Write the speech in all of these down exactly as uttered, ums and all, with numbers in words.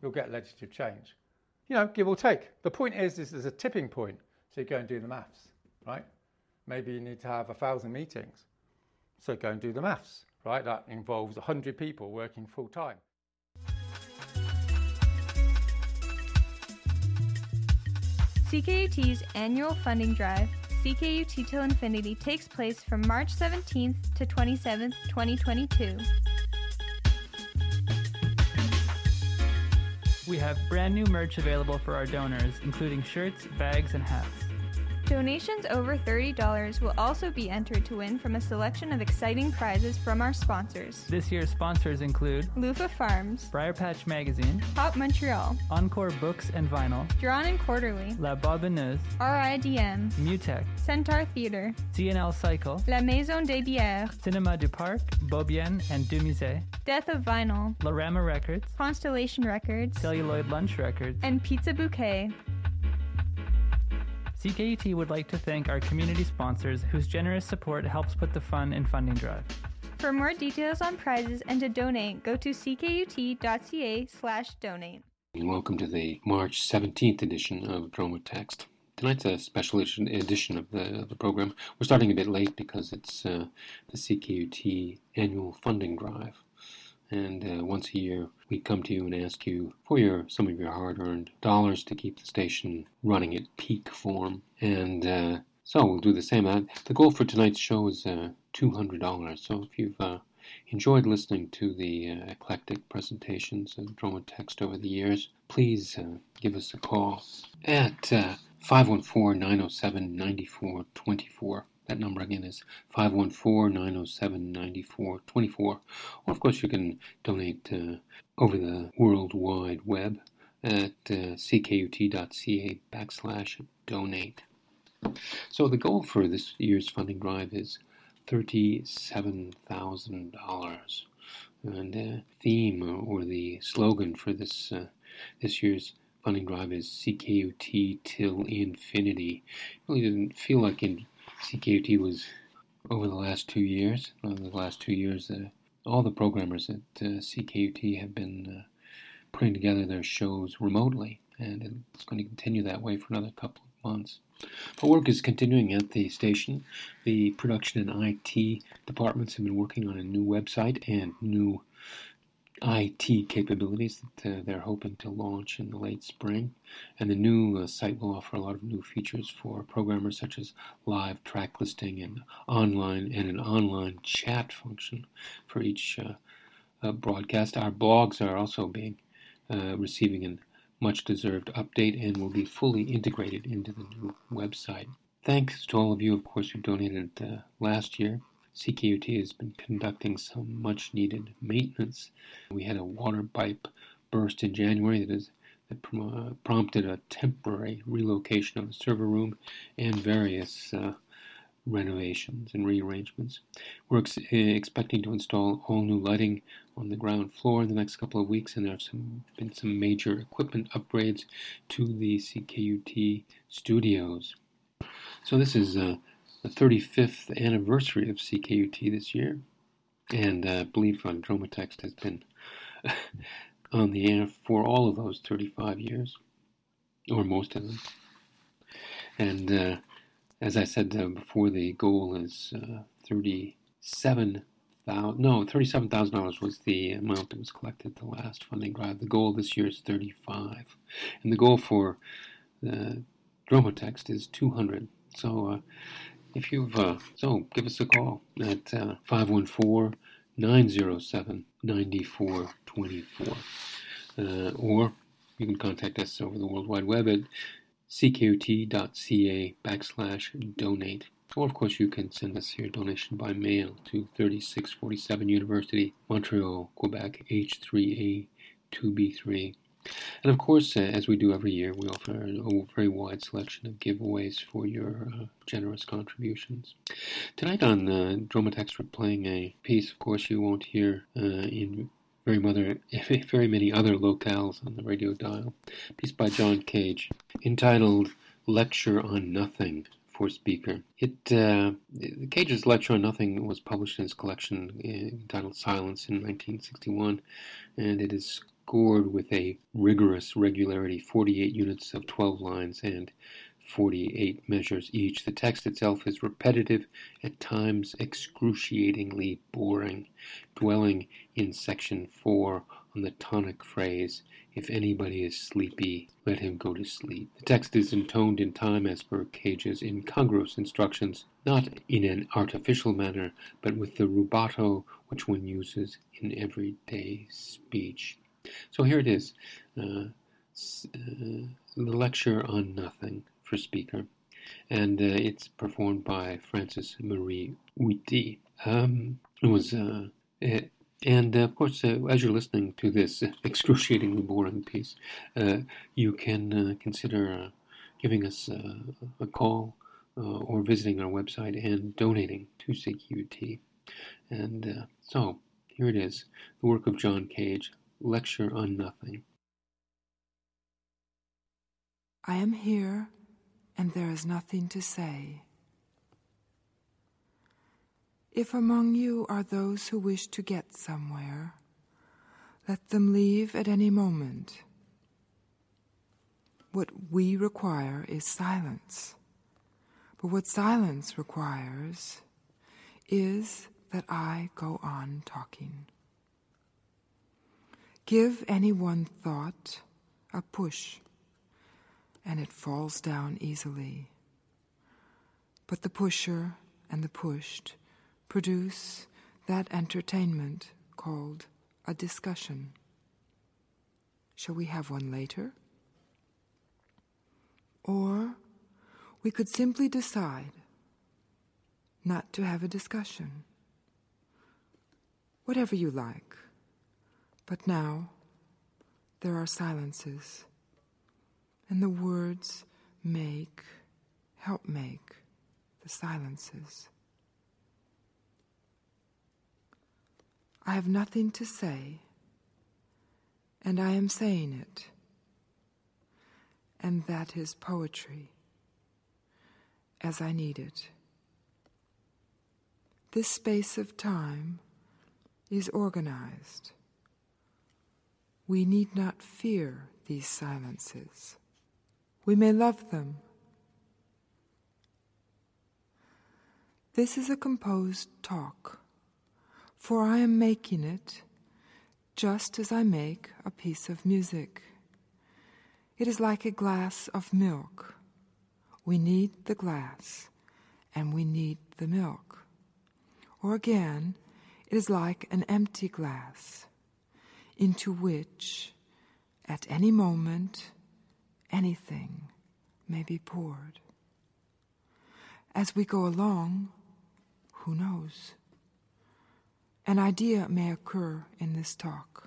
you'll get legislative change. You know, give or take. The point is, is there's a tipping point, so you go and do the maths, right? Maybe you need to have a thousand meetings, so go and do the maths, right? That involves one hundred people working full time. C K U T's annual funding drive, C K U T Till Infinity, takes place from March seventeenth to twenty-seventh, twenty twenty-two. We have brand new merch available for our donors, including shirts, bags, and hats. Donations over thirty dollars will also be entered to win from a selection of exciting prizes from our sponsors. This year's sponsors include Lufa Farms, Briar Patch Magazine, Pop Montreal, Encore Books and Vinyl, Drawn and Quarterly, La Barbineuse, R I D M, Mutech, Centaur Theatre, C N L Cycle, La Maison des Bières, Cinéma du Parc, Beaubien and Du Musée, Death of Vinyl, Lorama Records, Constellation Records, Celluloid Lunch Records, and Pizza Bouquet. C K U T would like to thank our community sponsors whose generous support helps put the fun in funding drive. For more details on prizes and to donate, go to c k u t dot c a slash donate. Welcome to the March seventeenth edition of Droma Text. Tonight's a special edition of the, of the program. We're starting a bit late because it's uh, the C K U T annual funding drive. And uh, once a year, we come to you and ask you for your some of your hard-earned dollars to keep the station running at peak form. And uh, so we'll do the same. Uh, the goal for tonight's show is uh, two hundred dollars. So if you've uh, enjoyed listening to the uh, eclectic presentations of Droma Text over the years, please uh, give us a call at uh, five one four, nine oh seven, nine four two four. That number again is five one four, nine oh seven, nine four two four. Or, of course, you can donate uh, over the World Wide Web at uh, c k u t dot c a backslash donate. So the goal for this year's funding drive is thirty-seven thousand dollars. And the theme or the slogan for this uh, this year's funding drive is C K U T Till Infinity. It really didn't feel like in C K U T was, over the last two years, over the last two years, uh, all the programmers at uh, C K U T have been uh, putting together their shows remotely, and it's going to continue that way for another couple of months. But work is continuing at the station. The production and I T departments have been working on a new website and new I T capabilities that uh, they're hoping to launch in the late spring. And the new uh, site will offer a lot of new features for programmers, such as live track listing and online and an online chat function for each uh, uh, broadcast. Our blogs are also being uh, receiving a much-deserved update and will be fully integrated into the new website. Thanks to all of you, of course, who donated uh, last year. C K U T has been conducting some much-needed maintenance. We had a water pipe burst in January that, is, that prom- prompted a temporary relocation of the server room and various uh, renovations and rearrangements. We're ex- expecting to install all new lighting on the ground floor in the next couple of weeks, and there have some, been some major equipment upgrades to the C K U T studios. So this is Uh, the thirty-fifth anniversary of C K U T this year, and uh, I believe uh, Droma Text has been on the air for all of those thirty-five years, or most of them. And uh, as I said uh, before, the goal is uh, thirty-seven thousand. No, thirty-seven thousand dollars was the amount that was collected the last funding drive. The goal this year is thirty-five, and the goal for uh, Droma Text is two hundred. So. Uh, If you've, uh, so give us a call at uh, five one four, nine oh seven, nine four two four. Uh, or you can contact us over the World Wide Web at c k u t dot c a backslash donate. Or, of course, you can send us your donation by mail to thirty-six forty-seven University, Montreal, Quebec, H three A two B three. And of course, uh, as we do every year, we offer a very wide selection of giveaways for your uh, generous contributions. Tonight on uh, Droma Text, we're playing a piece, of course, you won't hear uh, in very, mother, very many other locales on the radio dial. A piece by John Cage, entitled Lecture on Nothing for Speaker. It uh, Cage's Lecture on Nothing was published in his collection entitled Silence in nineteen sixty-one, and it is scored with a rigorous regularity, forty-eight units of twelve lines and forty-eight measures each. The text itself is repetitive, at times excruciatingly boring, dwelling in section four on the tonic phrase, "If anybody is sleepy, let him go to sleep." The text is intoned in time as per Cage's incongruous instructions, not in an artificial manner, but with the rubato which one uses in everyday speech. So here it is, uh, uh, the lecture on nothing for speaker, and uh, it's performed by Frances Marie Whitty. Um, it was, uh, it, and uh, of course, uh, as you're listening to this excruciatingly boring piece, uh, you can uh, consider uh, giving us uh, a call uh, or visiting our website and donating to C K U T. And uh, so, here it is, the work of John Cage, Lecture on Nothing. I am here, and there is nothing to say. If among you are those who wish to get somewhere, let them leave at any moment. What we require is silence. But what silence requires is that I go on talking. Give any one thought a push, and it falls down easily. But the pusher and the pushed produce that entertainment called a discussion. Shall we have one later? Or we could simply decide not to have a discussion. Whatever you like. But now there are silences, and the words make, help make the silences. I have nothing to say, and I am saying it, and that is poetry, as I need it. This space of time is organized. We need not fear these silences. We may love them. This is a composed talk, for I am making it just as I make a piece of music. It is like a glass of milk. We need the glass, and we need the milk. Or again, it is like an empty glass, into which, at any moment, anything may be poured. As we go along, who knows? An idea may occur in this talk.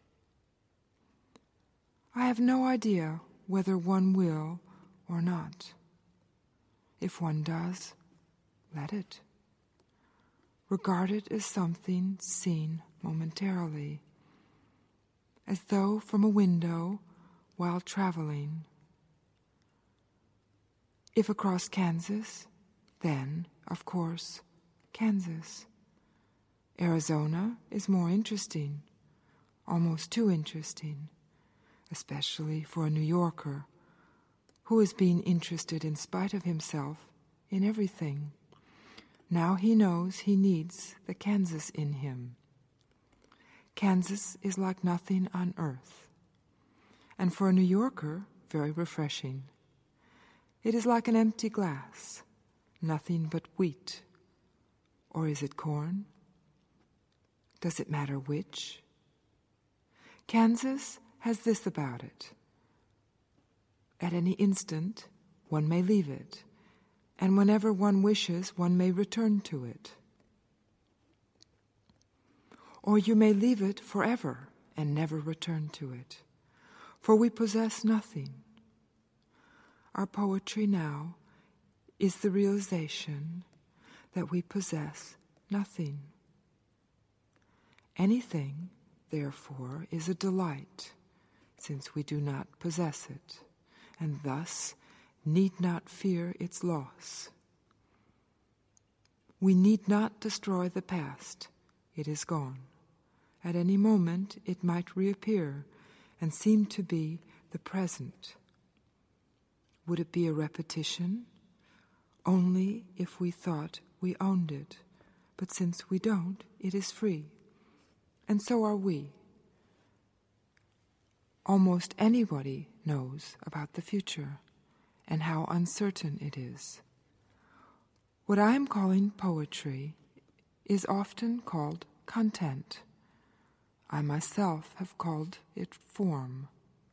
I have no idea whether one will or not. If one does, let it. Regard it as something seen momentarily, as though from a window while traveling. If across Kansas, then, of course, Kansas. Arizona is more interesting, almost too interesting, especially for a New Yorker who is being interested in spite of himself in everything. Now he knows he needs the Kansas in him. Kansas is like nothing on earth, and for a New Yorker, very refreshing. It is like an empty glass, nothing but wheat. Or is it corn? Does it matter which? Kansas has this about it. At any instant, one may leave it, and whenever one wishes, one may return to it. Or you may leave it forever and never return to it, for we possess nothing. Our poetry now is the realization that we possess nothing. Anything, therefore, is a delight, since we do not possess it, and thus need not fear its loss. We need not destroy the past. It is gone. At any moment it might reappear, and seem to be the present. Would it be a repetition? Only if we thought we owned it. But since we don't, it is free. And so are we. Almost anybody knows about the future and how uncertain it is. What I am calling poetry is often called content. I myself have called it form.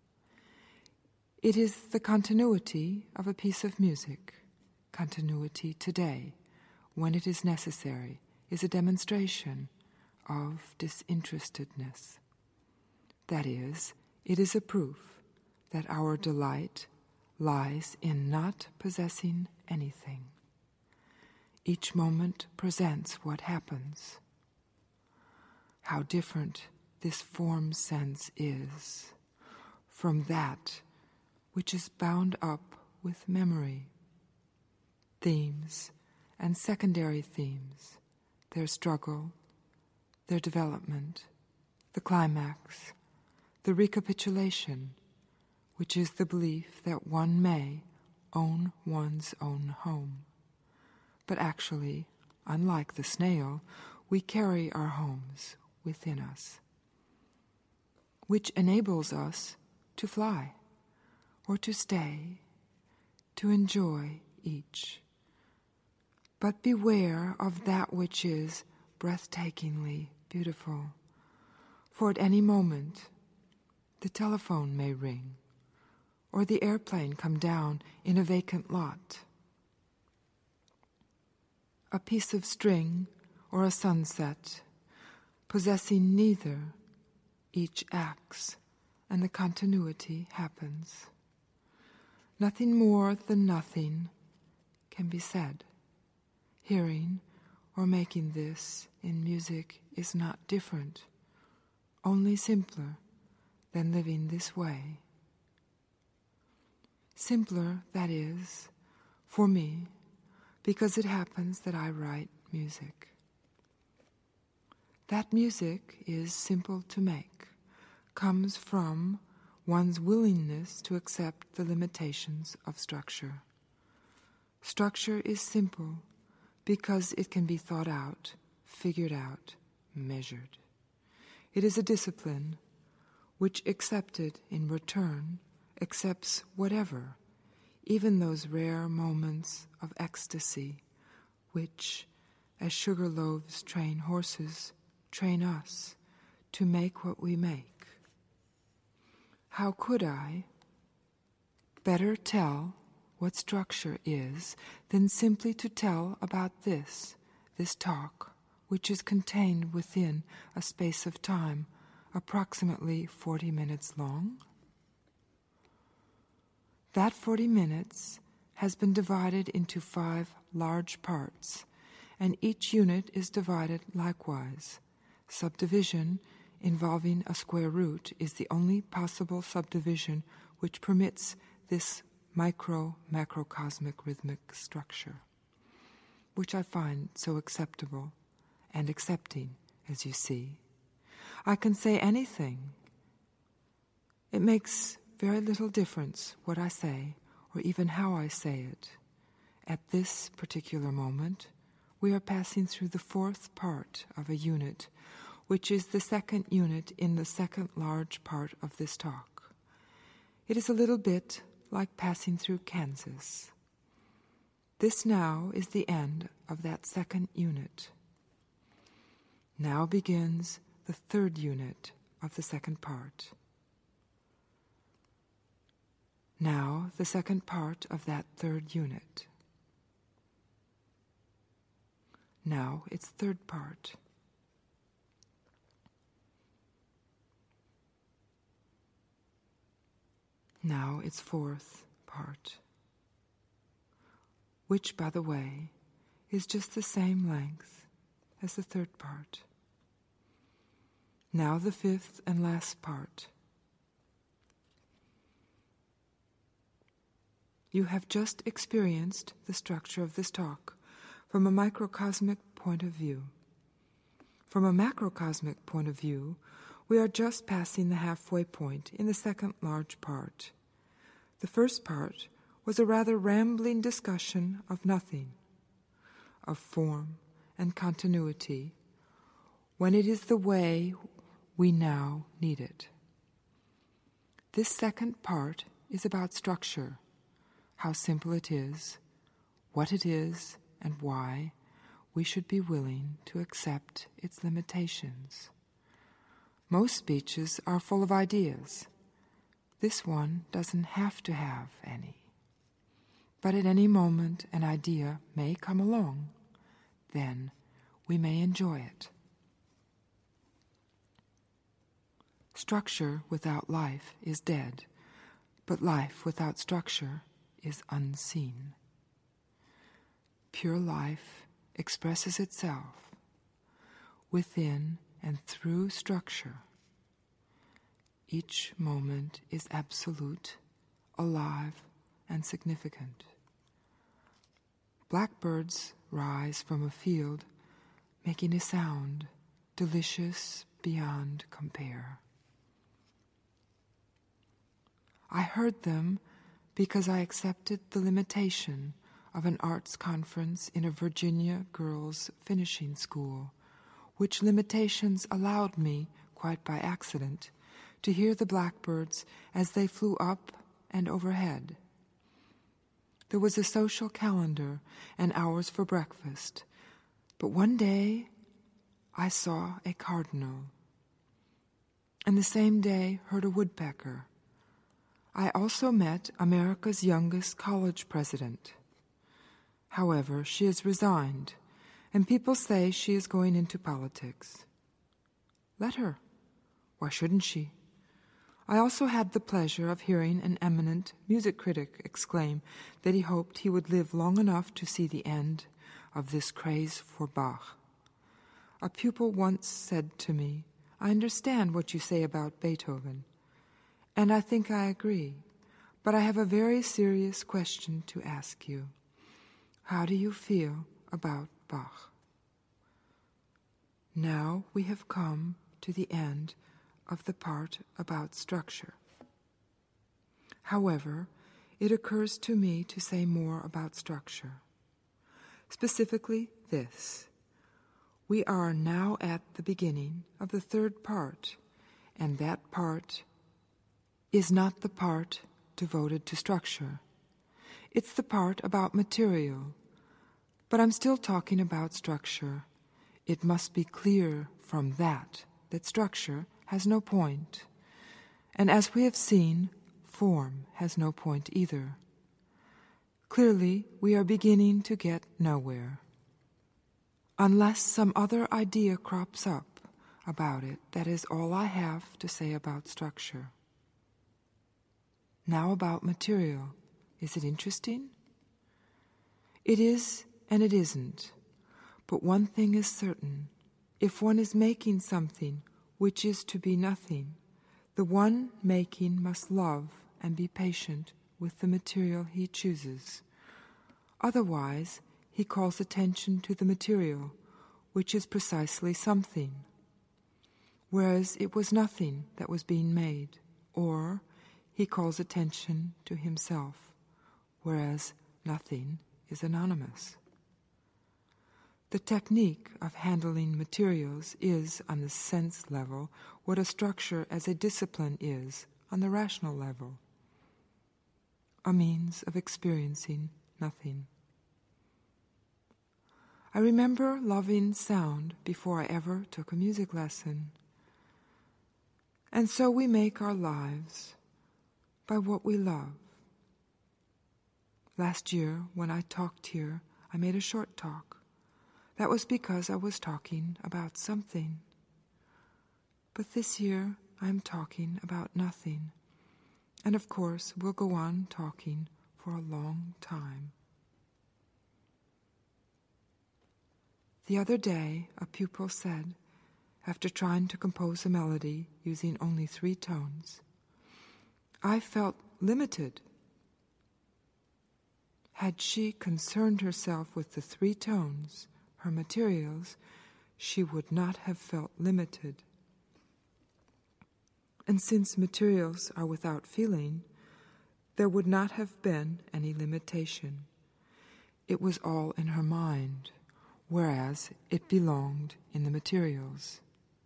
It is the continuity of a piece of music. Continuity today, when it is necessary, is a demonstration of disinterestedness. That is, it is a proof that our delight lies in not possessing anything. Each moment presents what happens. How different this form sense is from that which is bound up with memory. Themes and secondary themes, their struggle, their development, the climax, the recapitulation, which is the belief that one may own one's own home. But actually, unlike the snail, we carry our homes within us, which enables us to fly or to stay, to enjoy each. But beware of that which is breathtakingly beautiful, for at any moment the telephone may ring, or the airplane come down in a vacant lot. A piece of string or a sunset, possessing neither, each acts, and the continuity happens. Nothing more than nothing can be said. Hearing or making this in music is not different, only simpler than living this way. Simpler, that is, for me, because it happens that I write music. That music is simple to make, comes from one's willingness to accept the limitations of structure. Structure is simple because it can be thought out, figured out, measured. It is a discipline which, accepted in return, accepts whatever, even those rare moments of ecstasy which, as sugar loaves train horses, train us to make what we make. How could I better tell what structure is than simply to tell about this, this talk, which is contained within a space of time approximately forty minutes long? That forty minutes has been divided into five large parts, and each unit is divided likewise. Subdivision involving a square root is the only possible subdivision which permits this micro-macrocosmic rhythmic structure, which I find so acceptable and accepting, as you see. I can say anything. It makes very little difference what I say or even how I say it. At this particular moment, we are passing through the fourth part of a unit, which is the second unit in the second large part of this talk. It is a little bit like passing through Kansas. This now is the end of that second unit. Now begins the third unit of the second part. Now the second part of that third unit. Now its third part. Now its fourth part, which, by the way, is just the same length as the third part. Now the fifth and last part. You have just experienced the structure of this talk from a microcosmic point of view. From a macrocosmic point of view, We are just passing the halfway point in the second large part. The first part was a rather rambling discussion of nothing, of form and continuity, when it is the way we now need it. This second part is about structure, how simple it is, what it is, and why we should be willing to accept its limitations. Most speeches are full of ideas. This one doesn't have to have any. But at any moment an idea may come along. Then we may enjoy it. Structure without life is dead, but life without structure is unseen. Pure life expresses itself within and through structure. Each moment is absolute, alive, and significant. Blackbirds rise from a field, making a sound delicious beyond compare. I heard them because I accepted the limitation of an arts conference in a Virginia girls' finishing school, which limitations allowed me, quite by accident, to hear the blackbirds as they flew up and overhead. There was a social calendar and hours for breakfast, but one day I saw a cardinal, and the same day heard a woodpecker. I also met America's youngest college president. However, she has resigned, and people say she is going into politics. Let her. Why shouldn't she? I also had the pleasure of hearing an eminent music critic exclaim that he hoped he would live long enough to see the end of this craze for Bach. A pupil once said to me, "I understand what you say about Beethoven, and I think I agree, but I have a very serious question to ask you. How do you feel about Bach?" Now we have come to the end of the part about structure. However, it occurs to me to say more about structure. Specifically this. We are now at the beginning of the third part, and that part is not the part devoted to structure. It's the part about material. But I'm still talking about structure. It must be clear from that that structure has no point. And as we have seen, form has no point either. Clearly, we are beginning to get nowhere. Unless some other idea crops up about it, that is all I have to say about structure. Now about material. Is it interesting? It is and it isn't. But one thing is certain. If one is making something which is to be nothing, the one making must love and be patient with the material he chooses. Otherwise, he calls attention to the material, which is precisely something, whereas it was nothing that was being made, or he calls attention to himself, whereas nothing is anonymous. The technique of handling materials is, on the sense level, what a structure as a discipline is on the rational level, a means of experiencing nothing. I remember loving sound before I ever took a music lesson. And so we make our lives by what we love. Last year, when I talked here, I made a short talk. That was because I was talking about something. But this year, I'm talking about nothing. And of course, we'll go on talking for a long time. The other day, a pupil said, after trying to compose a melody using only three tones, I felt limited. Had she concerned herself with the three tones, her materials, she would not have felt limited. And since materials are without feeling, there would not have been any limitation. It was all in her mind, whereas it belonged in the materials.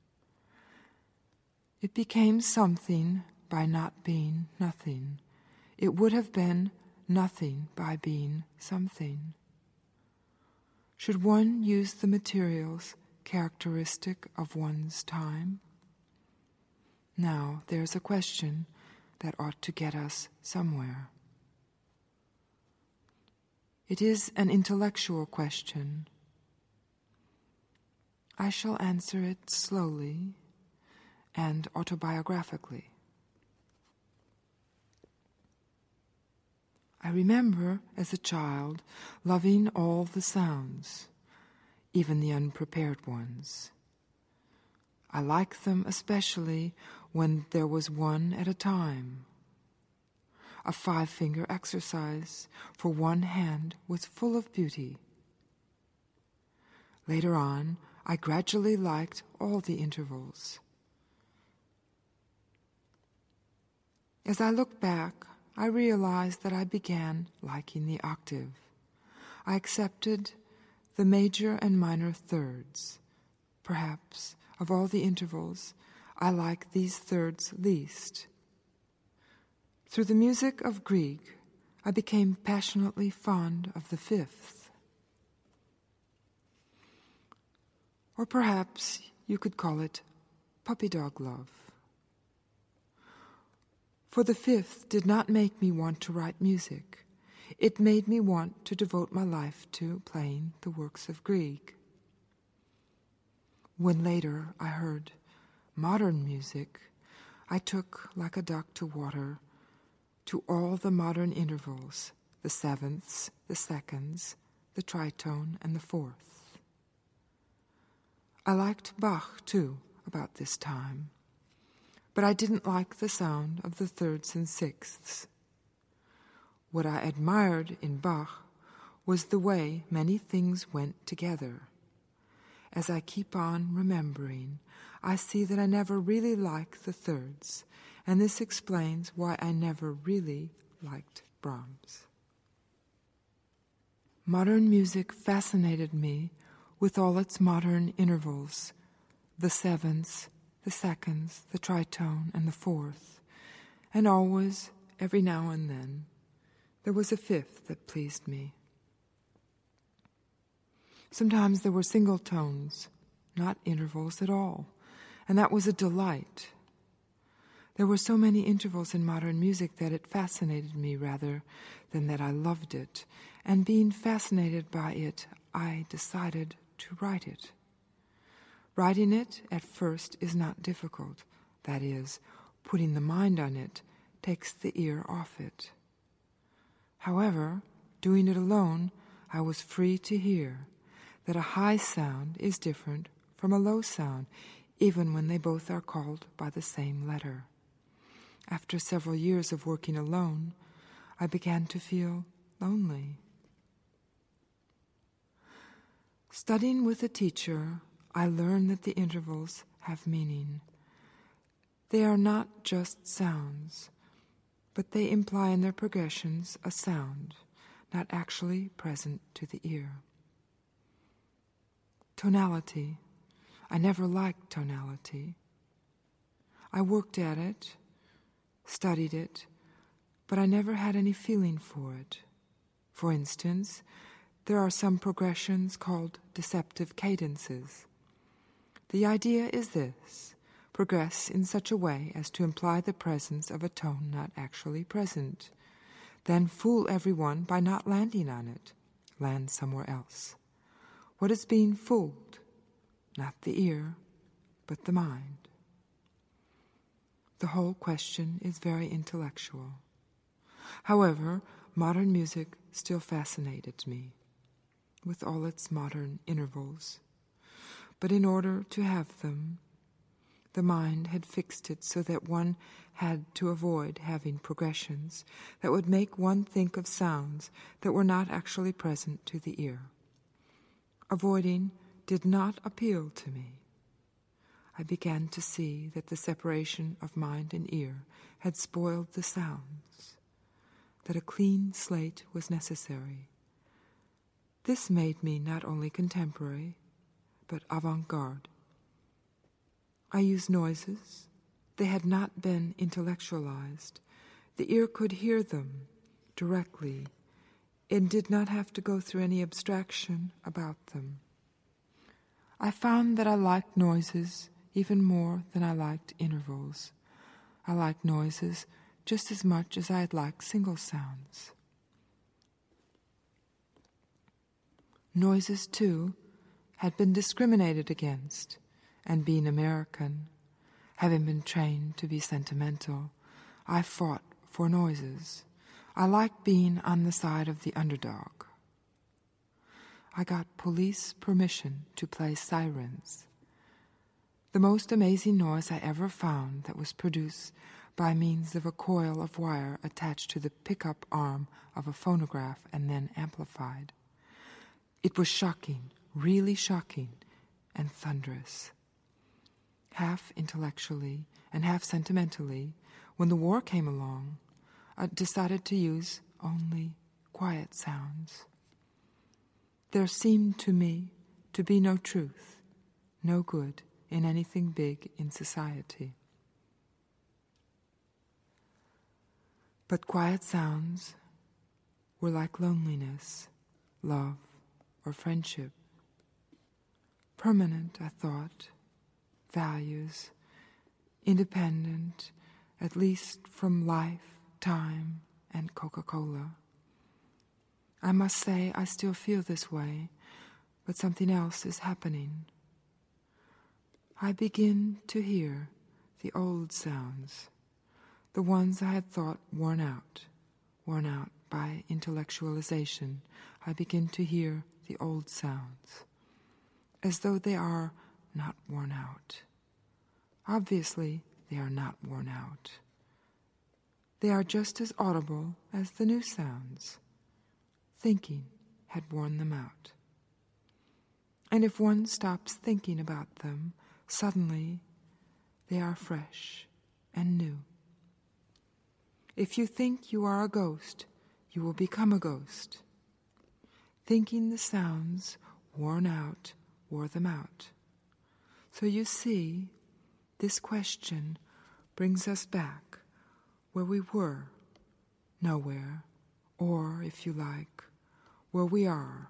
It became something by not being nothing. It would have been nothing by being something. Should one use the materials characteristic of one's time? Now, there's a question that ought to get us somewhere. It is an intellectual question. I shall answer it slowly and autobiographically. I remember as a child loving all the sounds, even the unprepared ones. I liked them especially when there was one at a time. A five-finger exercise for one hand was full of beauty. Later on, I gradually liked all the intervals. As I look back, I realized that I began liking the octave. I accepted the major and minor thirds. Perhaps, of all the intervals, I like these thirds least. Through the music of Grieg, I became passionately fond of the fifth. Or perhaps you could call it puppy dog love. For the fifth did not make me want to write music. It made me want to devote my life to playing the works of Grieg. When later I heard modern music, I took like a duck to water to all the modern intervals, the sevenths, the seconds, the tritone, and the fourth. I liked Bach, too, about this time, but I didn't like the sound of the thirds and sixths. What I admired in Bach was the way many things went together. As I keep on remembering, I see that I never really liked the thirds, and this explains why I never really liked Brahms. Modern music fascinated me with all its modern intervals, the sevenths, the seconds, the tritone, and the fourth, and always, every now and then, there was a fifth that pleased me. Sometimes there were single tones, not intervals at all, and that was a delight. There were so many intervals in modern music that it fascinated me rather than that I loved it, and being fascinated by it, I decided to write it. Writing it at first is not difficult. That is, putting the mind on it takes the ear off it. However, doing it alone, I was free to hear that a high sound is different from a low sound, even when they both are called by the same letter. After several years of working alone, I began to feel lonely. Studying with a teacher, I learned that the intervals have meaning. They are not just sounds, but they imply in their progressions a sound, not actually present to the ear. Tonality. I never liked tonality. I worked at it, studied it, but I never had any feeling for it. For instance, there are some progressions called deceptive cadences. The idea is this: progress in such a way as to imply the presence of a tone not actually present. Then fool everyone by not landing on it. Land somewhere else. What is being fooled? Not the ear, but the mind. The whole question is very intellectual. However, modern music still fascinated me, with all its modern intervals. But in order to have them, the mind had fixed it so that one had to avoid having progressions that would make one think of sounds that were not actually present to the ear. Avoiding did not appeal to me. I began to see that the separation of mind and ear had spoiled the sounds, that a clean slate was necessary. This made me not only contemporary, but avant-garde. I used noises. They had not been intellectualized. The ear could hear them directly and did not have to go through any abstraction about them. I found that I liked noises even more than I liked intervals. I liked noises just as much as I had liked single sounds. Noises, too, had been discriminated against, and being American, having been trained to be sentimental, I fought for noises. I liked being on the side of the underdog. I got police permission to play sirens. The most amazing noise I ever found that was produced by means of a coil of wire attached to the pickup arm of a phonograph and then amplified. It was shocking, really shocking, and thunderous. Half intellectually and half sentimentally, when the war came along, I decided to use only quiet sounds. There seemed to me to be no truth, no good in anything big in society. But quiet sounds were like loneliness, love, or friendship. Permanent, I thought, values, independent, at least from life, time, and Coca-Cola. I must say I still feel this way, but something else is happening. I begin to hear the old sounds, the ones I had thought worn out, worn out by intellectualization. I begin to hear the old sounds, as though they are not worn out. Obviously, they are not worn out. They are just as audible as the new sounds. Thinking had worn them out. And if one stops thinking about them, suddenly they are fresh and new. If you think you are a ghost, you will become a ghost. Thinking the sounds worn out wore them out. So you see, this question brings us back where we were, nowhere, or, if you like, where we are.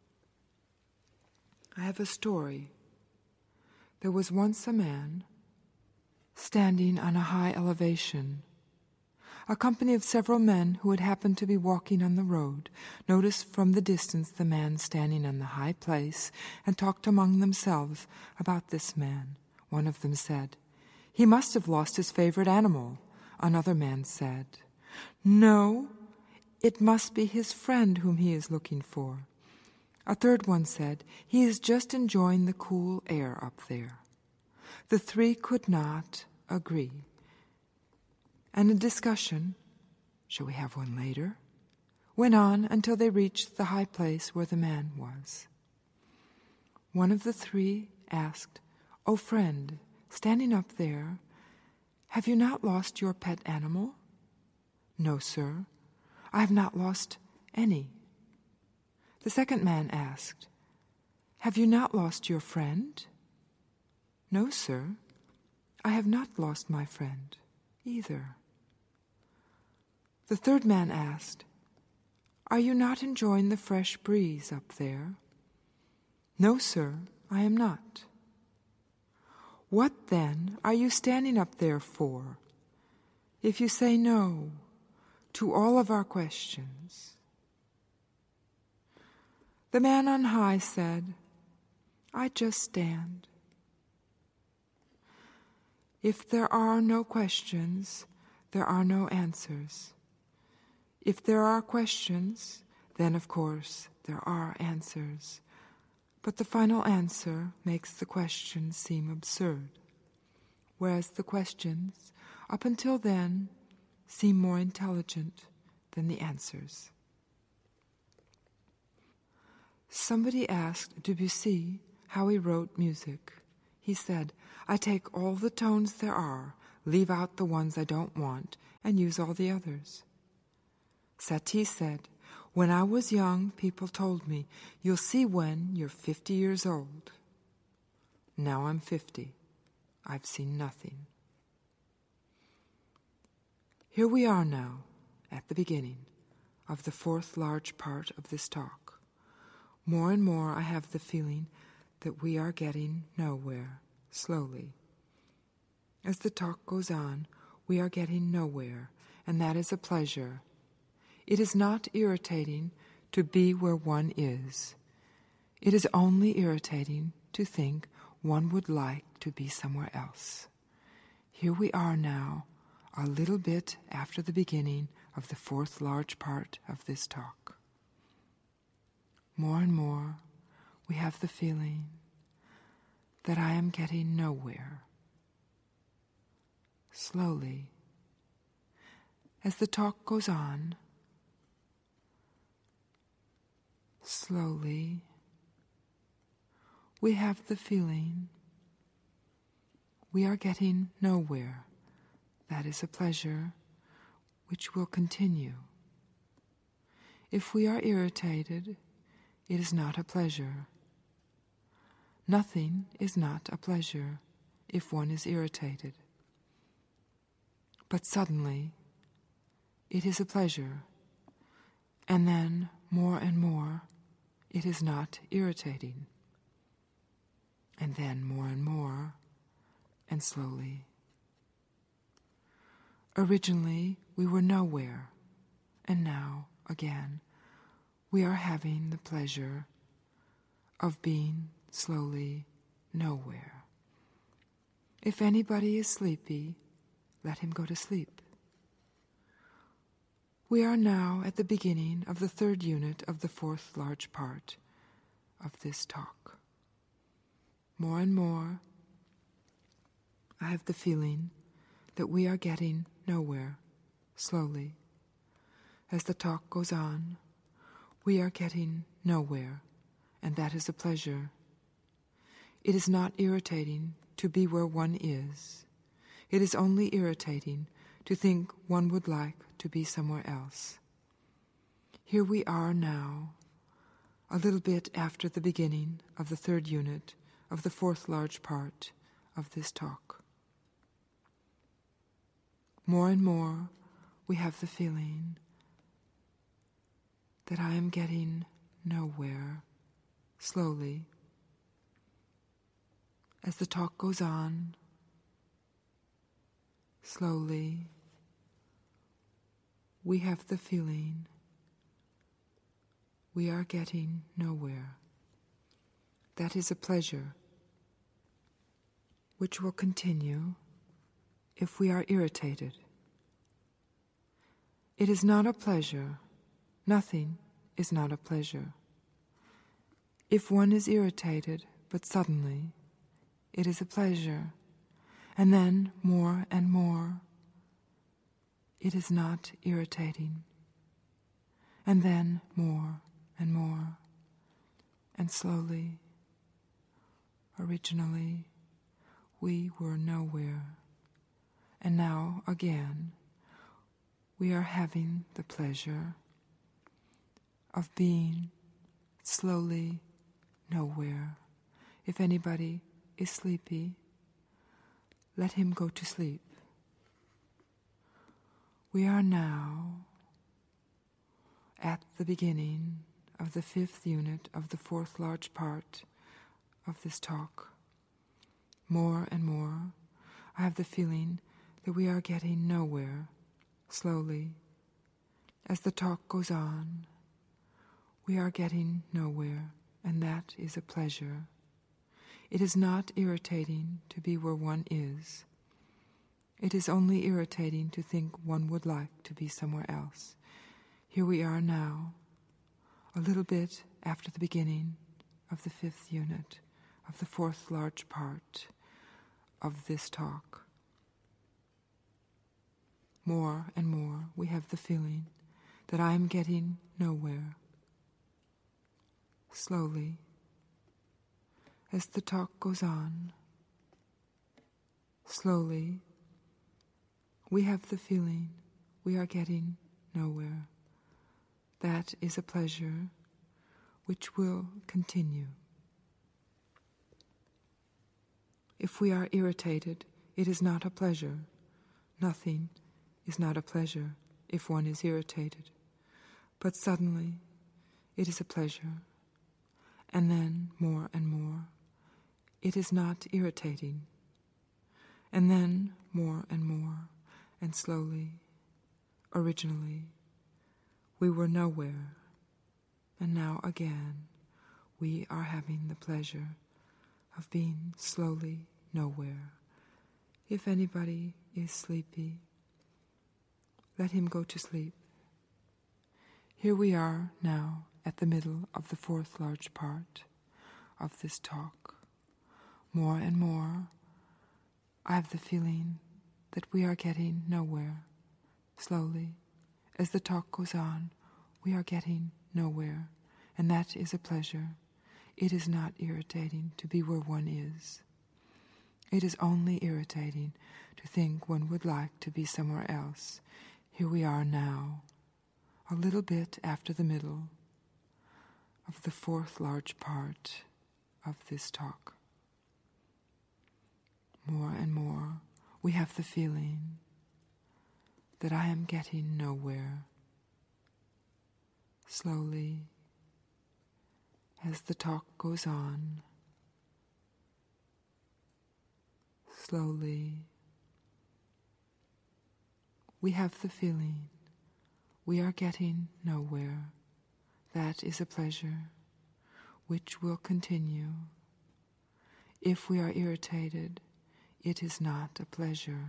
I have a story. There was once a man standing on a high elevation. A company of several men who had happened to be walking on the road noticed from the distance the man standing on the high place and talked among themselves about this man. One of them said, "He must have lost his favorite animal." Another man said, "No, it must be his friend whom he is looking for." A third one said, "He is just enjoying the cool air up there." The three could not agree. And a discussion, shall we have one later, went on until they reached the high place where the man was. One of the three asked, "Oh, friend, standing up there, have you not lost your pet animal?" "No, sir, I have not lost any." The second man asked, "Have you not lost your friend?" "No, sir, I have not lost my friend either." The third man asked, "Are you not enjoying the fresh breeze up there?" "No, sir, I am not." "What, then, are you standing up there for? If you say no to all of our questions." The man on high said, "I just stand. If there are no questions, there are no answers. If there are questions, then of course there are answers. But the final answer makes the question seem absurd, whereas the questions, up until then, seem more intelligent than the answers. Somebody asked Debussy how he wrote music. He said, I take all the tones there are, leave out the ones I don't want, and use all the others. Sati said, when I was young, people told me, you'll see when you're fifty years old. Now I'm fifty. I've seen nothing. Here we are now, at the beginning of the fourth large part of this talk. More and more I have the feeling that we are getting nowhere, slowly. As the talk goes on, we are getting nowhere, and that is a pleasure. It is not irritating to be where one is. It is only irritating to think one would like to be somewhere else. Here we are now, a little bit after the beginning of the fourth large part of this talk. More and more, we have the feeling that I am getting nowhere. Slowly, as the talk goes on, slowly, we have the feeling we are getting nowhere. That is a pleasure which will continue. If we are irritated, it is not a pleasure. Nothing is not a pleasure if one is irritated. But suddenly, it is a pleasure, and then more and more, it is not irritating. And then more and more, and slowly. Originally, we were nowhere, and now, again, we are having the pleasure of being slowly nowhere. If anybody is sleepy, let him go to sleep. We are now at the beginning of the third unit of the fourth large part of this talk. More and more, I have the feeling that we are getting nowhere, slowly. As the talk goes on, we are getting nowhere, and that is a pleasure. It is not irritating to be where one is. It is only irritating to think one would like to be somewhere else. Here we are now, a little bit after the beginning of the third unit of the fourth large part of this talk. More and more, we have the feeling that I am getting nowhere, slowly. As the talk goes on, slowly, we have the feeling we are getting nowhere. That is a pleasure which will continue if we are irritated. It is not a pleasure. Nothing is not a pleasure. If one is irritated, but suddenly, it is a pleasure, and then more and more, it is not irritating, and then more and more, and slowly, originally, we were nowhere, and now again, we are having the pleasure of being slowly nowhere. If anybody is sleepy, let him go to sleep. We are now at the beginning of the fifth unit of the fourth large part of this talk. More and more, I have the feeling that we are getting nowhere, slowly. As the talk goes on, we are getting nowhere, and that is a pleasure. It is not irritating to be where one is. It is only irritating to think one would like to be somewhere else. Here we are now, a little bit after the beginning of the fifth unit of the fourth large part of this talk. More and more we have the feeling that I am getting nowhere. Slowly, as the talk goes on, Slowly, we have the feeling we are getting nowhere. That is a pleasure which will continue. If we are irritated, it is not a pleasure. Nothing is not a pleasure if one is irritated. But suddenly, it is a pleasure. And then, more and more, it is not irritating. And then, more and more, and slowly, originally, we were nowhere. And now again, we are having the pleasure of being slowly nowhere. If anybody is sleepy, let him go to sleep. Here we are now at the middle of the fourth large part of this talk. More and more, I have the feeling that we are getting nowhere. Slowly, as the talk goes on, we are getting nowhere, and that is a pleasure. It is not irritating to be where one is. It is only irritating to think one would like to be somewhere else. Here we are now, a little bit after the middle of the fourth large part of this talk. More and more, we have the feeling that I am getting nowhere. Slowly, as the talk goes on, slowly, we have the feeling we are getting nowhere. That is a pleasure which will continue. If we are irritated, it is not a pleasure.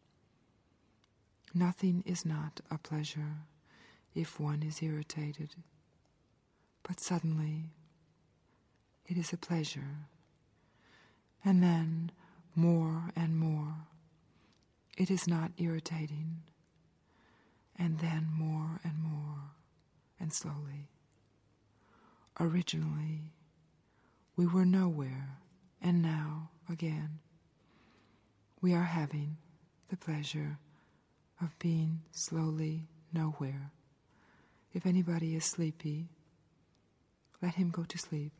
Nothing is not a pleasure if one is irritated. But suddenly, it is a pleasure. And then, more and more, it is not irritating. And then more and more, and slowly. Originally, we were nowhere, and now, again, we are having the pleasure of being slowly nowhere. If anybody is sleepy, let him go to sleep.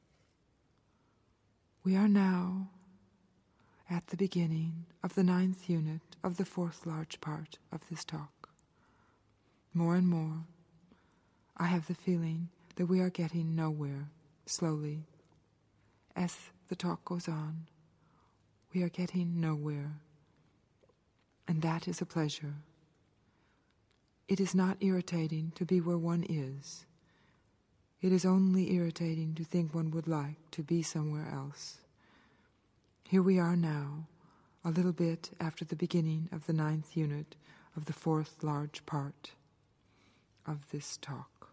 We are now at the beginning of the ninth unit of the fourth large part of this talk. More and more, I have the feeling that we are getting nowhere, slowly. As the talk goes on, we are getting nowhere. And that is a pleasure. It is not irritating to be where one is. It is only irritating to think one would like to be somewhere else. Here we are now, a little bit after the beginning of the ninth unit of the fourth large part of this talk.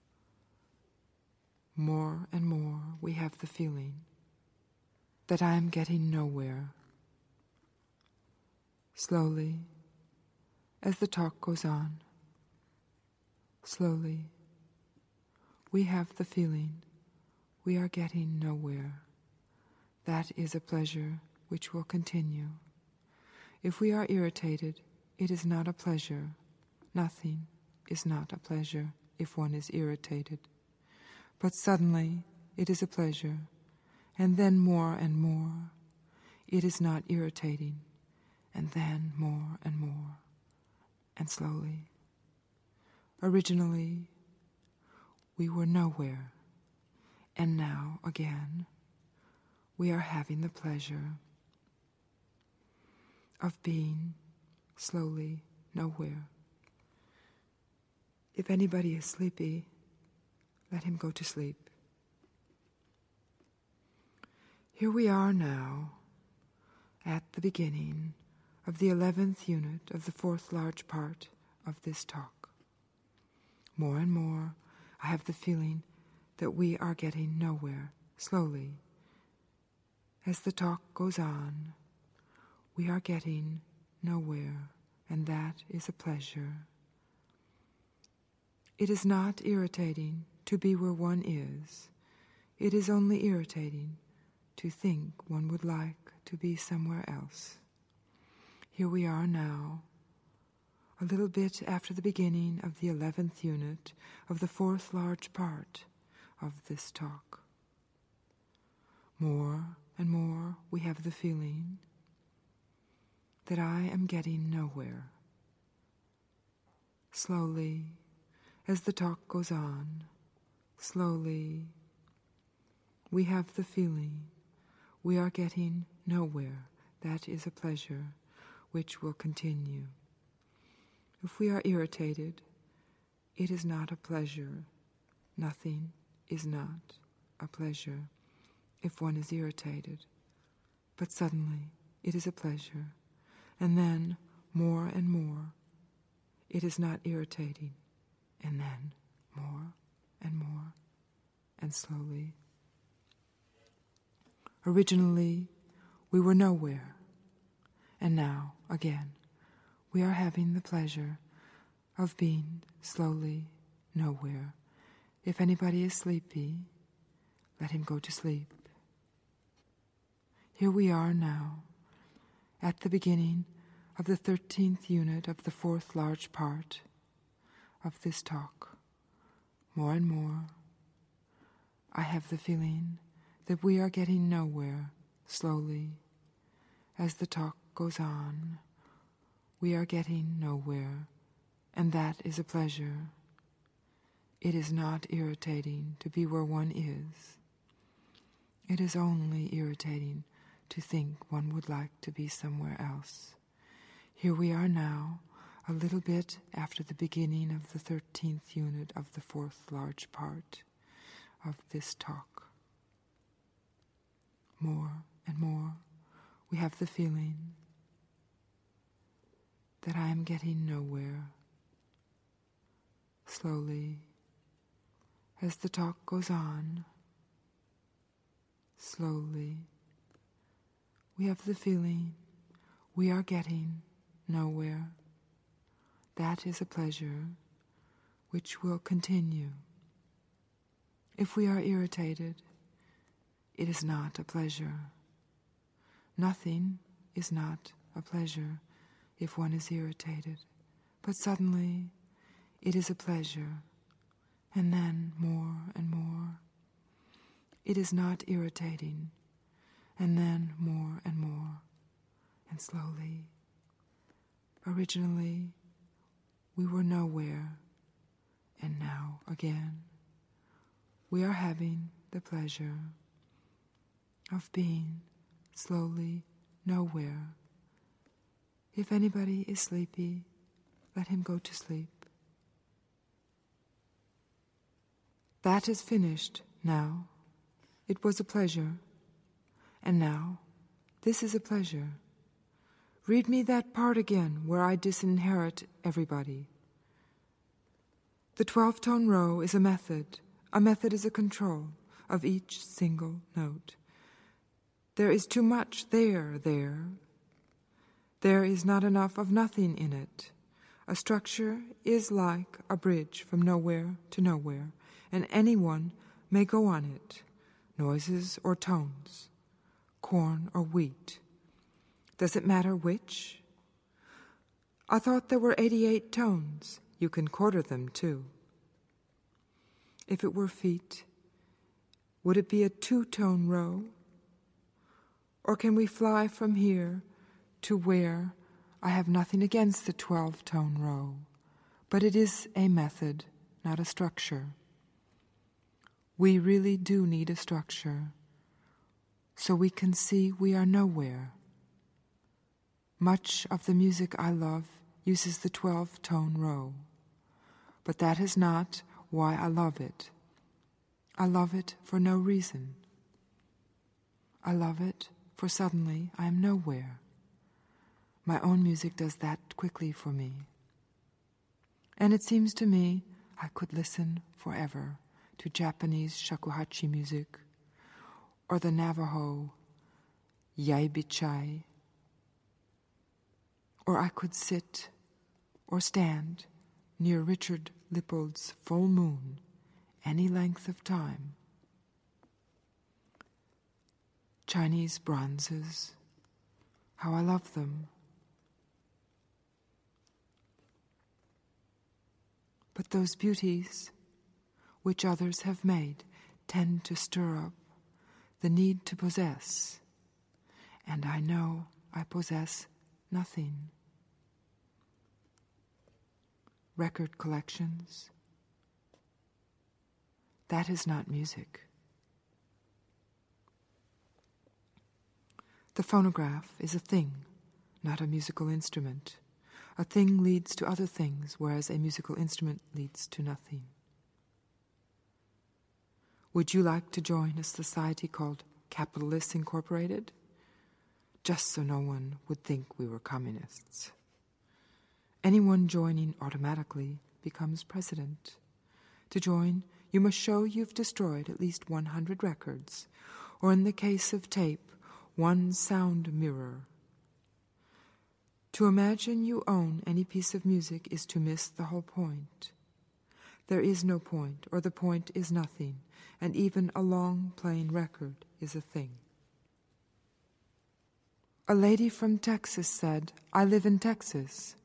More and more we have the feeling that I am getting nowhere. Slowly, as the talk goes on, slowly, we have the feeling we are getting nowhere. That is a pleasure which will continue. If we are irritated, it is not a pleasure. Nothing is not a pleasure if one is irritated. But suddenly, it is a pleasure, and then more and more. It is not irritating, and then more and more, and slowly. Originally, we were nowhere, and now, again, we are having the pleasure of being slowly nowhere. If anybody is sleepy, let him go to sleep. Here we are now at the beginning of the eleventh unit of the fourth large part of this talk. More and more, I have the feeling that we are getting nowhere, slowly. As the talk goes on, we are getting nowhere, and that is a pleasure. It is not irritating to be where one is. It is only irritating to think one would like to be somewhere else. Here we are now, a little bit after the beginning of the eleventh unit of the fourth large part of this talk. More and more we have the feeling that I am getting nowhere. Slowly, as the talk goes on, slowly, we have the feeling we are getting nowhere. That is a pleasure which will continue. If we are irritated, it is not a pleasure. Nothing is not a pleasure if one is irritated. But suddenly, it is a pleasure. And then, more and more, it is not irritating. And then, more and more, and slowly. Originally, we were nowhere. And now, again, we are having the pleasure of being slowly nowhere. If anybody is sleepy, let him go to sleep. Here we are now, at the beginning of the thirteenth unit of the fourth large part of this talk. More and more, I have the feeling that we are getting nowhere slowly. As the talk goes on, we are getting nowhere, and that is a pleasure. It is not irritating to be where one is. It is only irritating to think one would like to be somewhere else. Here we are now, a little bit after the beginning of the thirteenth unit of the fourth large part of this talk. More and more, we have the feeling that I am getting nowhere. Slowly, as the talk goes on, slowly, we have the feeling we are getting nowhere. That is a pleasure which will continue. If we are irritated, it is not a pleasure. Nothing is not a pleasure if one is irritated. But suddenly, it is a pleasure, and then more and more. It is not irritating, and then more and more, and slowly. Originally, we were nowhere, and now again, we are having the pleasure of being slowly nowhere. If anybody is sleepy, let him go to sleep. That is finished now. It was a pleasure. And now, this is a pleasure. Read me that part again where I disinherit everybody. The twelve-tone row is a method. A method is a control of each single note. There is too much there, there. There is not enough of nothing in it. A structure is like a bridge from nowhere to nowhere, and anyone may go on it, noises or tones, corn or wheat. Does it matter which? I thought there were eighty-eight tones. You can quarter them, too. If it were feet, would it be a two-tone row? Or can we fly from here to where I have nothing against the twelve-tone row, but it is a method, not a structure. We really do need a structure, so we can see we are nowhere. Much of the music I love uses the twelve-tone row, but that is not why I love it. I love it for no reason. I love it for suddenly I am nowhere. My own music does that quickly for me. And it seems to me I could listen forever to Japanese shakuhachi music or the Navajo yaibichai. Or I could sit or stand near Richard Lippold's Full Moon any length of time. Chinese bronzes, how I love them. But those beauties which others have made tend to stir up the need to possess, and I know I possess nothing. Record collections, that is not music. The phonograph is a thing, not a musical instrument. A thing leads to other things, whereas a musical instrument leads to nothing. Would you like to join a society called Capitalists Incorporated? Just so no one would think we were communists. Anyone joining automatically becomes president. To join, you must show you've destroyed at least one hundred records, or in the case of tape, one sound mirror. To imagine you own any piece of music is to miss the whole point. There is no point, or the point is nothing, and even a long playing record is a thing. A lady from Texas said, "I live in Texas."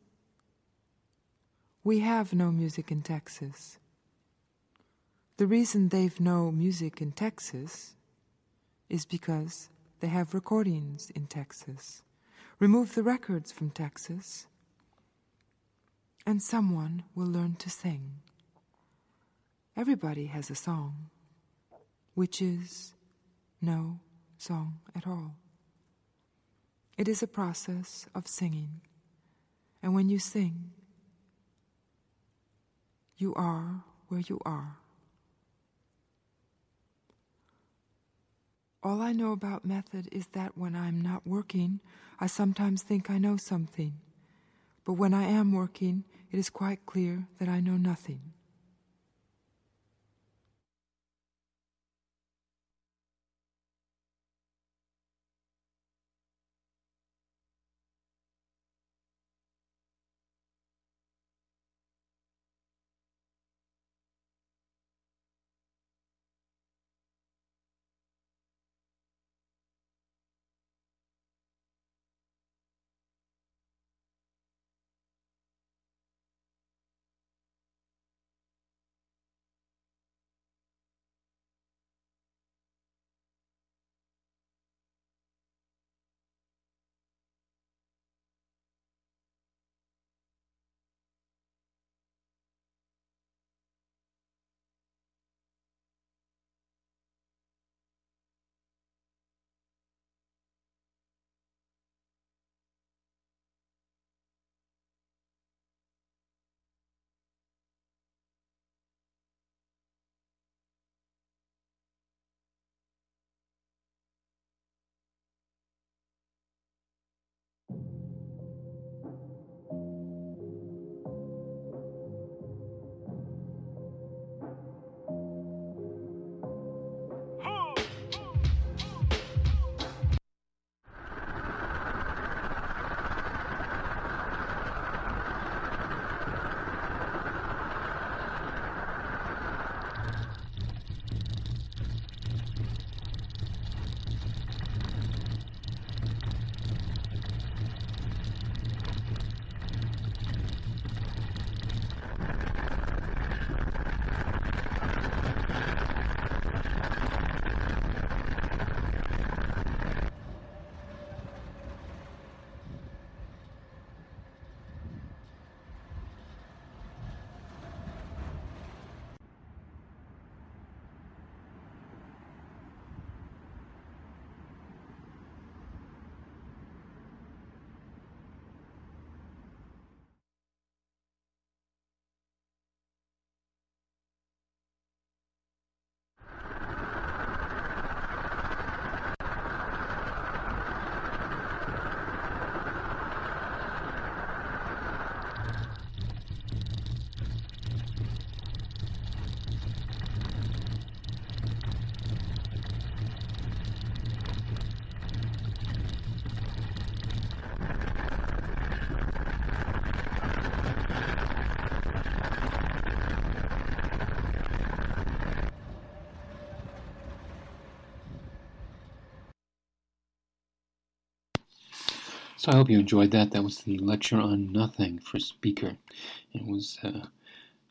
We have no music in Texas. The reason they've no music in Texas is because they have recordings in Texas. Remove the records from Texas, and someone will learn to sing. Everybody has a song, which is no song at all. It is a process of singing, and when you sing, you are where you are. All I know about method is that when I'm not working, I sometimes think I know something. But when I am working, it is quite clear that I know nothing. So I hope you enjoyed that. That was the lecture on nothing for speaker. It was uh,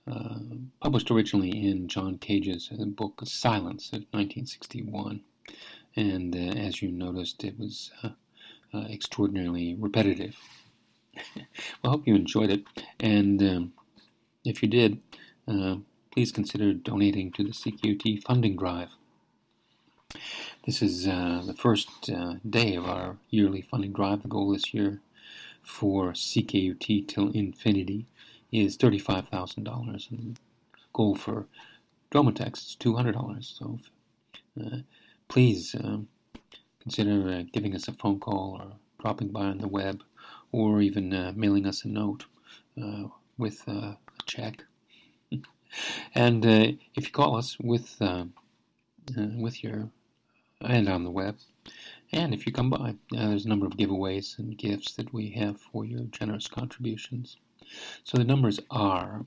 uh, published originally in John Cage's book Silence of nineteen sixty-one. And uh, as you noticed, it was uh, uh, extraordinarily repetitive. Well, I hope you enjoyed it. And um, if you did, uh, please consider donating to the C K U T funding drive. This is uh, the first uh, day of our yearly funding drive. The goal this year for C K U T Till Infinity is thirty-five thousand dollars. And the goal for Dromotext is two hundred dollars. So uh, please um, consider uh, giving us a phone call or dropping by on the web, or even uh, mailing us a note uh, with uh, a check. And uh, if you call us with uh, uh, with your and on the web, and if you come by, uh, there's a number of giveaways and gifts that we have for your generous contributions. So the numbers are,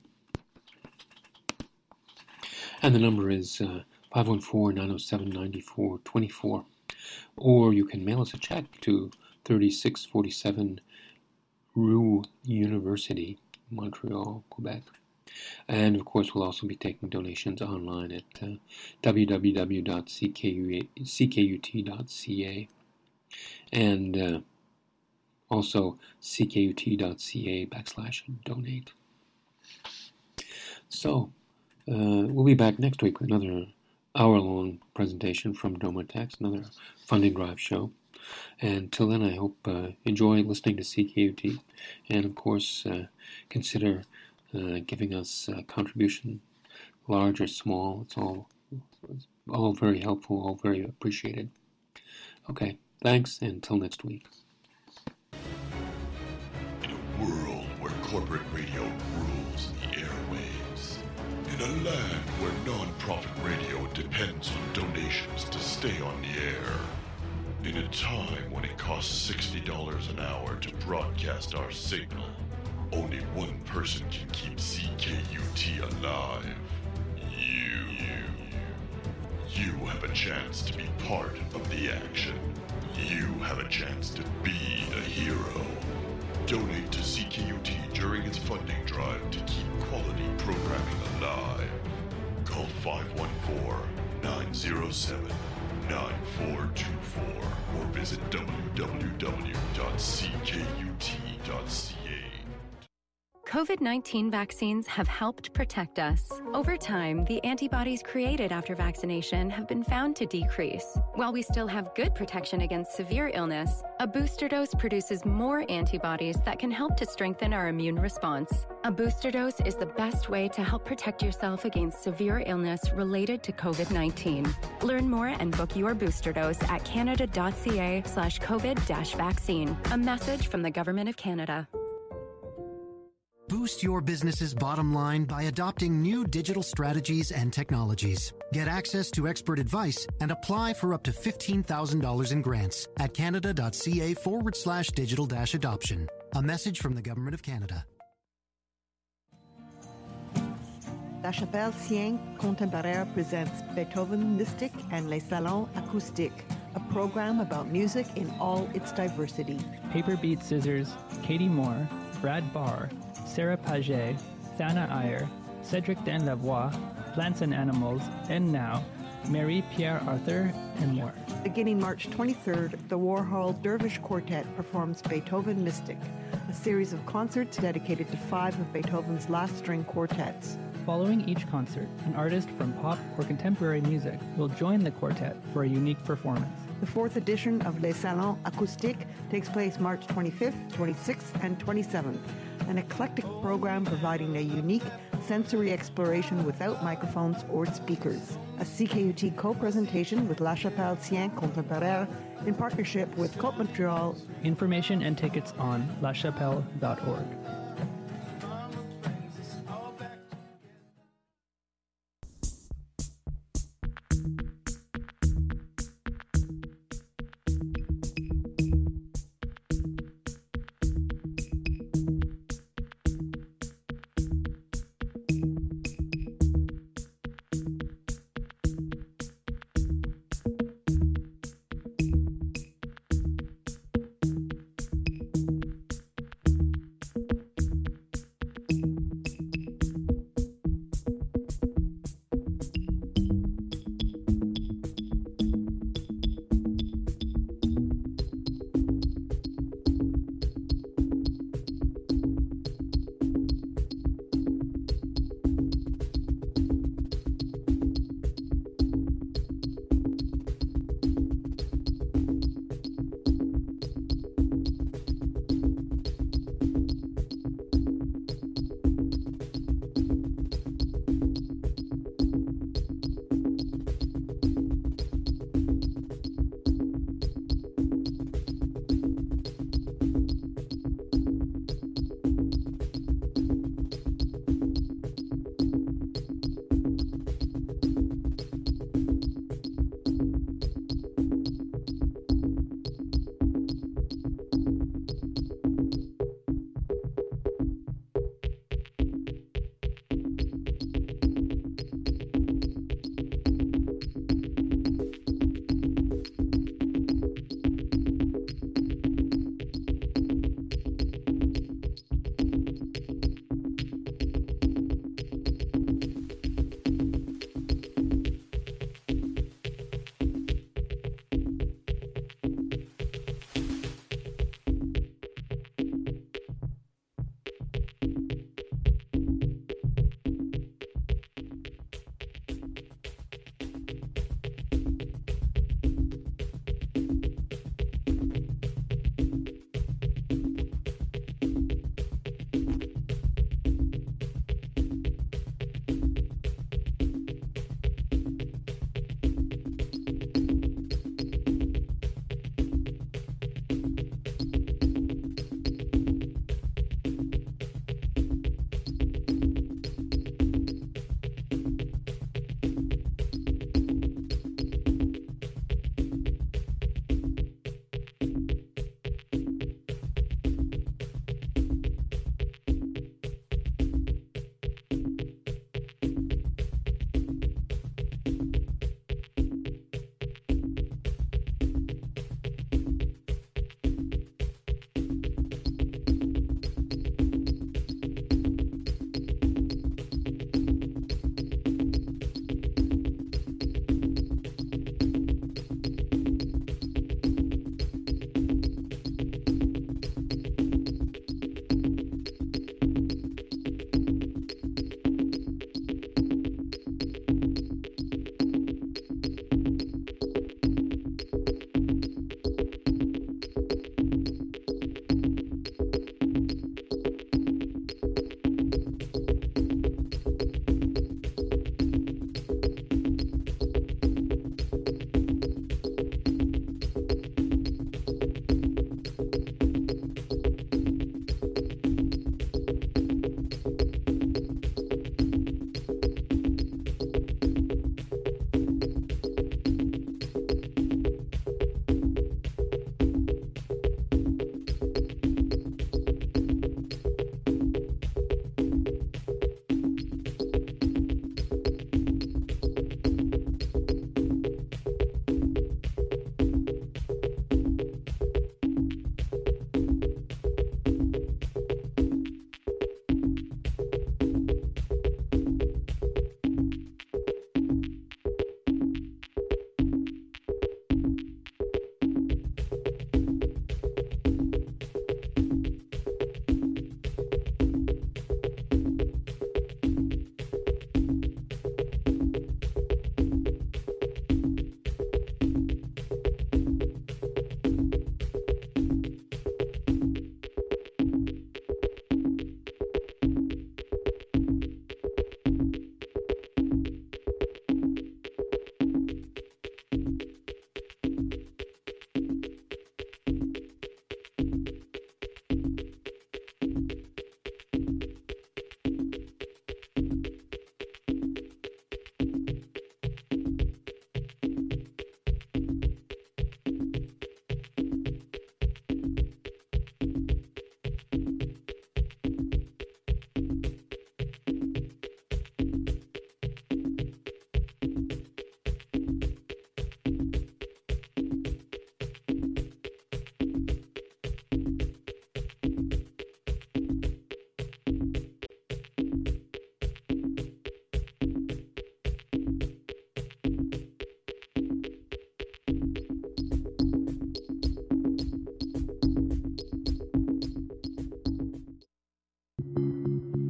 and the number is uh, five one four, nine oh seven, nine four two four, or you can mail us a check to thirty-six forty-seven Rue University, Montreal, Quebec. And of course, we'll also be taking donations online at uh, w w w dot c k u t dot c a and uh, also c k u t dot c a backslash donate. So, uh, we'll be back next week with another hour-long presentation from Dromotext, another funding drive show. And till then, I hope uh, enjoy listening to C K U T, and of course, uh, consider uh, giving us a contribution, large or small. It's all, it's all very helpful, all very appreciated. Okay, thanks, and until next week. In a world where corporate radio rules the airwaves, in a land where non-profit radio depends on donations to stay on the air, in a time when it costs sixty dollars an hour to broadcast our signal, only one person can keep C K U T alive. You. You have a chance to be part of the action. You have a chance to be a hero. Donate to C K U T during its funding drive to keep quality programming alive. Call five one four, nine oh seven, nine four two four or visit w w w dot c k u t dot c a. COVID nineteen vaccines have helped protect us. Over time, the antibodies created after vaccination have been found to decrease. While we still have good protection against severe illness, a booster dose produces more antibodies that can help to strengthen our immune response. A booster dose is the best way to help protect yourself against severe illness related to COVID nineteen. Learn more and book your booster dose at canada.ca slash COVID dash vaccine. A message from the Government of Canada. Boost your business's bottom line by adopting new digital strategies and technologies. Get access to expert advice and apply for up to fifteen thousand dollars in grants at canada.ca forward slash digital dash adoption. A message from the Government of Canada. La Chapelle Sien Contemporaire presents Beethoven Mystic and Les Salons Acoustiques, a program about music in all its diversity. Paper Beat Scissors, Katie Moore, Brad Barr, Sarah Paget, Thana Iyer, Cedric Danlavoie, Plants and Animals, and now, Marie-Pierre Arthur, and more. Beginning March twenty-third, the Warhol Dervish Quartet performs Beethoven Mystic, a series of concerts dedicated to five of Beethoven's last string quartets. Following each concert, an artist from pop or contemporary music will join the quartet for a unique performance. The fourth edition of Les Salons Acoustiques takes place March twenty-fifth, twenty-sixth, and twenty-seventh, an eclectic program providing a unique sensory exploration without microphones or speakers. A C K U T co-presentation with La Chapelle Sien Contemporaire in partnership with Côte Montreal. Information and tickets on la chapelle dot org.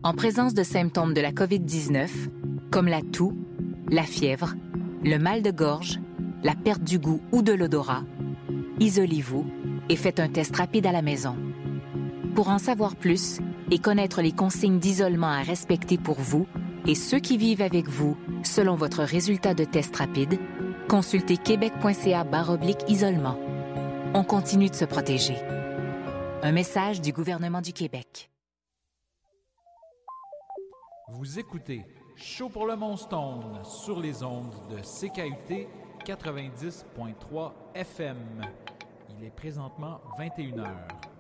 En présence de symptômes de la covid dix-neuf, comme la toux, la fièvre, le mal de gorge, la perte du goût ou de l'odorat, isolez-vous et faites un test rapide à la maison. Pour en savoir plus et connaître les consignes d'isolement à respecter pour vous et ceux qui vivent avec vous selon votre résultat de test rapide, consultez québec.ca barre oblique isolement. On continue de se protéger. Un message du gouvernement du Québec. Vous écoutez Show pour le Moonstone sur les ondes de C K U T quatre-vingt-dix point trois F M. Il est présentement vingt et une heures.